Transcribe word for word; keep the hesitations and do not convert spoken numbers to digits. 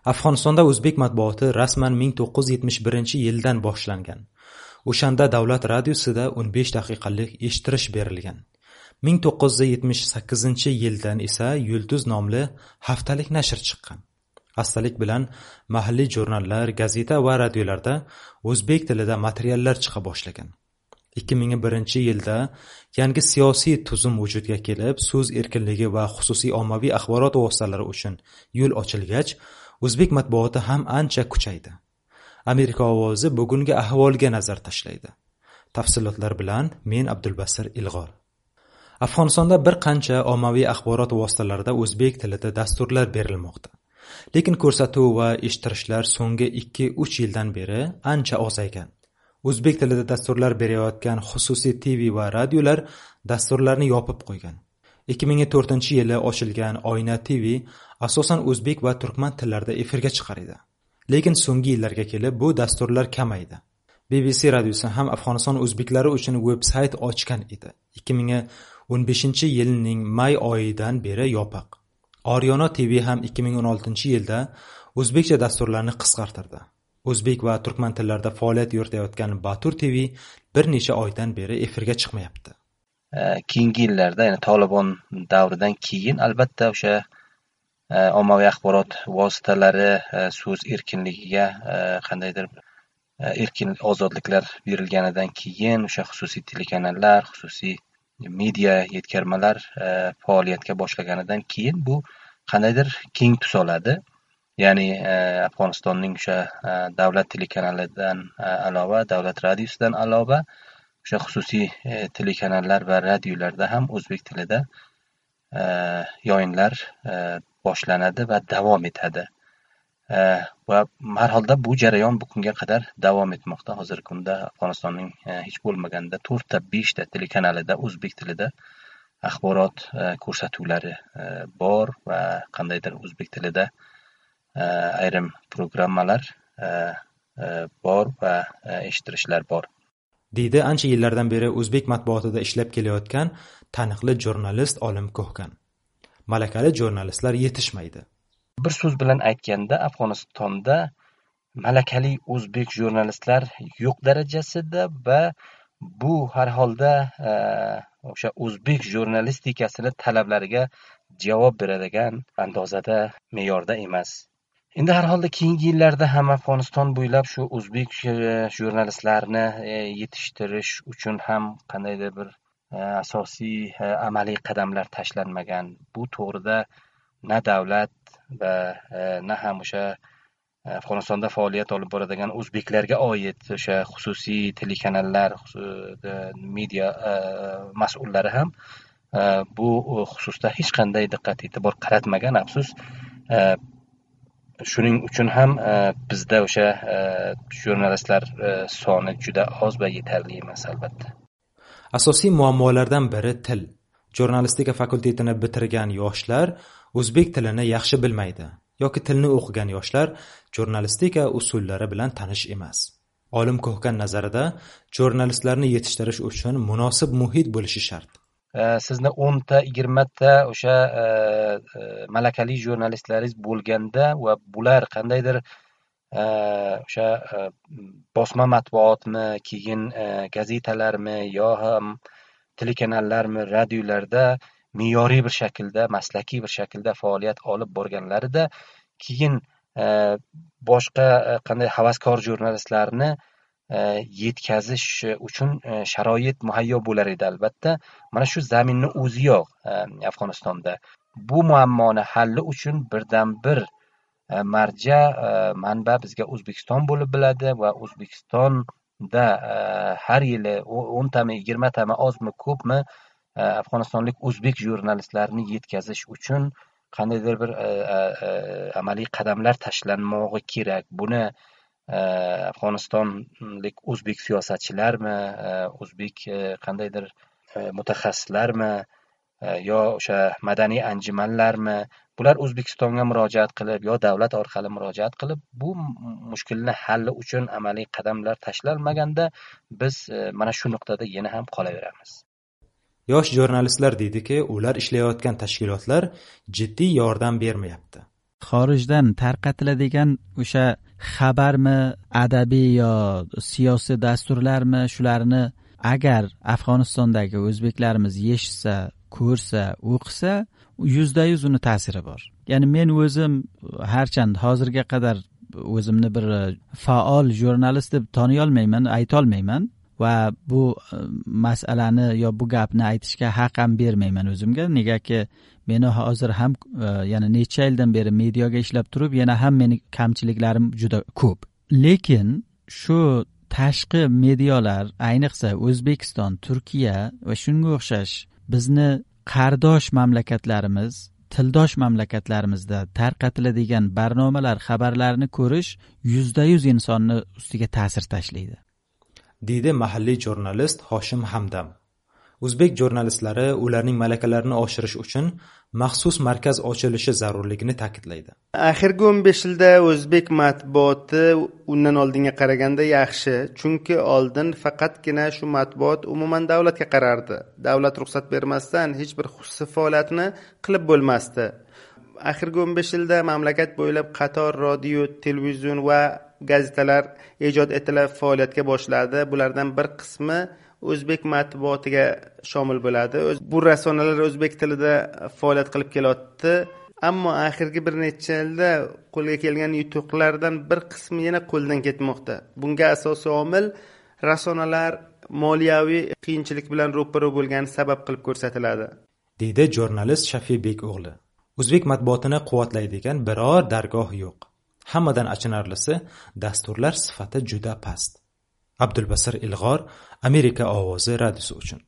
Afg'onistonda o'zbek matbuoti rasman ming to'qqiz yuz yetmish birinchi yildan boshlangan. O'shanda davlat radiosida o'n besh daqiqalik eshittirish berilgan. ming to'qqiz yuz yetmish sakkizinchi yildan esa Yulduz nomli haftalik nashr chiqqan. Astalik bilan mahalliy jurnallar, gazeta va radiolarda o'zbek tilida materiallar chiqa boshlagan. ikki ming birinchi yilda yangi siyosiy tuzum vujudga kelib, so'z erkinligi va xususiy ommaviy axborot vositalari uchun yo'l ochilgach, o'zbek matbuoti ham ancha kuchaydi. Amerika ovozi bugungi ahvolga nazar tashlaydi. Tafsilotlar bilan men Abdulbasir Ilg'or. Afg'onistonda bir qancha ommaviy axborot vositalarida o'zbek tilida dasturlar berilmoqda. Lekin ko'rsatuv va eshittirishlar so'nggi ikki uch yildan beri ancha ozaygan. O'zbek tilida dasturlar berayotgan xususiy T V va radiolar dasturlarni yopib qo'ygan. ikki ming to'rtinchi yili ochilgan Oyna T V asosan o'zbek va turkman tillarida efirga chiqar edi. Lekin so'nggi yillarga kelib bu dasturlar kamaydi. B B C radiosi ham Afg'oniston o'zbeklari uchun veb-sayt ochgan edi. ikki ming o'n beshinchi yilning may oyidan beri yopiq. Oryona T V ham ikki ming o'n oltinchi yilda o'zbekcha dasturlarni qisqartirdi. O'zbek va turkman tillarida faoliyat yuritayotgan Batur T V bir necha oydan beri efirga chiqmayapti. Keyingi yillarda, ya'ni Tolibon davridan keyin albatta o'sha ommaviy axborot vositalari so'z erkinligiga qandaydir erkin ozodliklar berilganidan keyin o'sha xususiy telekanallar, xususiy media yetkazmalar faoliyatga boshlaganidan keyin bu qandaydir keng tus oladi. Ya'ni Afg'onistonning o'sha davlat telekanalidan alova, davlat radiosidan alova o'sha xususiy telekanallar va radiolarda ham o'zbek tilida yo'yinlar boshlanadi va davom etadi. Va har holda bu jarayon bugunga qadar davom etmoqda. Hozirgi kunda Afg'onistonning hech bo'lmaganda to'rtta beshta telekanalida o'zbek tilida axborot ko'rsatuvlari bor va qandaydir o'zbek tilida ayrim programmalar bor va eshittirishlar bor. Deydi ancha yillardan beri o'zbek matbuotida ishlab kelayotgan taniqli jurnalist Olim Ko'hkan. Malakali jurnalistlar yetishmaydi. Bir so'z bilan aytganda, Afg'onistonda malakali o'zbek jurnalistlar yo'q darajasida va bu har holda o'sha o'zbek jurnalistikasini talablariga javob beradigan andozada, me'yorda emas. Endi har holda keyingi yillarda ham Afg'oniston bo'ylab shu o'zbek jurnalistlarini yetishtirish uchun ham qandaydir bir asosiy amaliy qadamlar tashlanmagan. Bu to'g'rida na davlat va na ham o'sha Afg'onistonda faoliyat olib boradigan o'zbeklarga oid o'sha xususiy telekanallar, media mas'ullari ham bu xususda hech qanday diqqat e'tibor qaratmagan. Afsus, shuning uchun ham bizda o'sha jurnalistlar soni juda oz va yetarli emas albatta. Asosiy muammolardan biri til. Jurnalistika fakultetini bitirgan yoshlar o'zbek tilini yaxshi bilmaydi yoki tilni o'qigan yoshlar jurnalistika usullari bilan tanish emas. Olim Ko'hkan nazarida jurnalistlarni yetishtirish uchun munosib muhit bo'lishi shart. Sizni o'nta, yigirmata o'sha malakali jurnalistlaringiz bo'lganda va bular qandaydir o'sha bosma matbuotmi, keyin gazetalarmi yo ham telekanallarmi, radiolarda me'yoriy bir shaklda, maslakiy bir shaklda faoliyat olib borganlarida keyin boshqa qanday havaskor jurnalistlarni yetkazish uchun sharoit muhayyo bo'lar edi albatta. Mana shu zaminni o'zi yo'q Afg'onistonda. Bu muammoni halli uchun birdan bir marja manba bizga O'zbekiston bo'lib biladi va O'zbekistonda har yili o'ntami, yigirmatami ozmi, ko'pmi Afg'onistonlik o'zbek jurnalistlarini yetkazish uchun qandaydir bir amaliy qadamlar tashlanmog'i kerak. Buni Afg'onistonlik o'zbek siyosatchilarmi, o'zbek qandaydir mutaxassislarmi yo o'sha madaniy anjumanlarmi, bular O'zbekistonga murojaat qilib yo davlat orqali murojaat qilib bu mushkulni halli uchun amaliy qadamlar tashlanmaganda biz mana shu nuqtada yana ham qolaveramiz. Yosh jurnalistlar deydiki, ular ishlayotgan tashkilotlar jiddiy yordam bermayapti. xorijdan tarqatiladigan o'sha xabarmi, adabiy yo siyosiy dasturlarmi, shularni agar Afg'onistondagi o'zbeklarimiz eshitsa, ko'rsa, o'qisa, yuzda yuz uni ta'siri bor. Ya'ni men o'zim harchand hozirga qadar o'zimni bir faol jurnalist deb taniy olmayman, ayta olmayman va bu masalani yo bu gapni aytishga haq ham bermayman o'zimga. Negaki meni hozir ham yana necha yildan beri mediaga ishlab turib, yana ham meni kamchiliklarim juda ko'p. Lekin shu tashqi medialar, ayniqsa O'zbekiston, Turkiya va shunga o'xshash bizni qardosh mamlakatlarimiz, tildosh mamlakatlarimizda tarqatiladigan barnomalar, xabarlarni ko'rish yuzda yuz insonni ustiga ta'sir tashlaydi, deydi mahalliy jurnalist Hoshim Hamdam. O'zbek jurnalistlari ularning malakalarini oshirish uchun maxsus markaz ochilishi zarurligini ta'kidlaydi. Oxirgi o'n besh yilda o'zbek matbuoti undan oldinga qaraganda yaxshi, chunki oldin faqatgina shu matbuot umuman davlatga qarardi. Davlat ruxsat bermasdan hech bir xususiy faoliyatni qilib bo'lmasdi. Oxirgi o'n besh yilda mamlakat bo'ylab qator radio, televizion va gazetalar ijod etilib faoliyatga boshladi. Bulardan bir qismi o'zbek matbuotiga shomil bo'ladi. Bu rasonalar o'zbek tilida faoliyat qilib kelyapti. Ammo oxirgi bir necha yilda qo'lga kelgan yutuqlardan bir qismi yana qo'ldan ketmoqda. Bunga asosiy omil rasonalar moliyaviy qiyinchilik bilan ro'para bo'lgani sabab qilib ko'rsatiladi, deydi jurnalist Shafibek o'g'li. O'zbek matbuotini quvvatlaydigan biror dargoh yo'q. Hammadan achinarlisi, dasturlar sifati juda past. Abdulbasir Ilg'or, Amerika ovozi radiosi uchun.